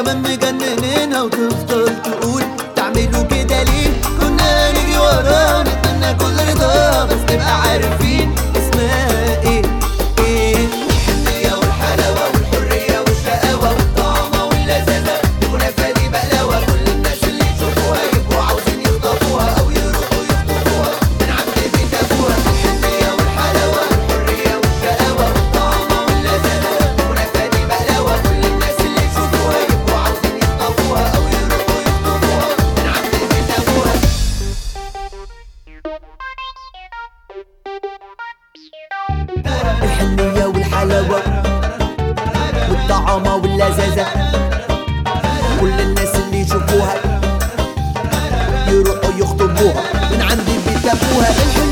كمان مجننينها وتفضل تقول تعملوا كده ليه؟ كنا نيجي وراه نتمنى كل رضا بس نبقى عارفين اسمها ايه. الحنية والحلاوة والحرية والشقاوة والطعمة واللذاذة الكنافة دي بقلاوة، كل الناس اللي يشوفوها يبقوا عاوزين يخطفوها أو يروحوا يخطفوها من عند بيت أبوها. الحنية والحلاوة والحرية والشقاوة والطعمة واللذاذة الكنافة دي بقلاوة، كل الناس اللي يشوفوها يبقوا عاوزين يخطفوها أو يروحوا يخطفوها من عند بيت أبوها. الحنية والحلاوة والطعامة واللذاذة كل الناس اللي يشوفوها يروحوا يخطبوها من عند بيت أبوها.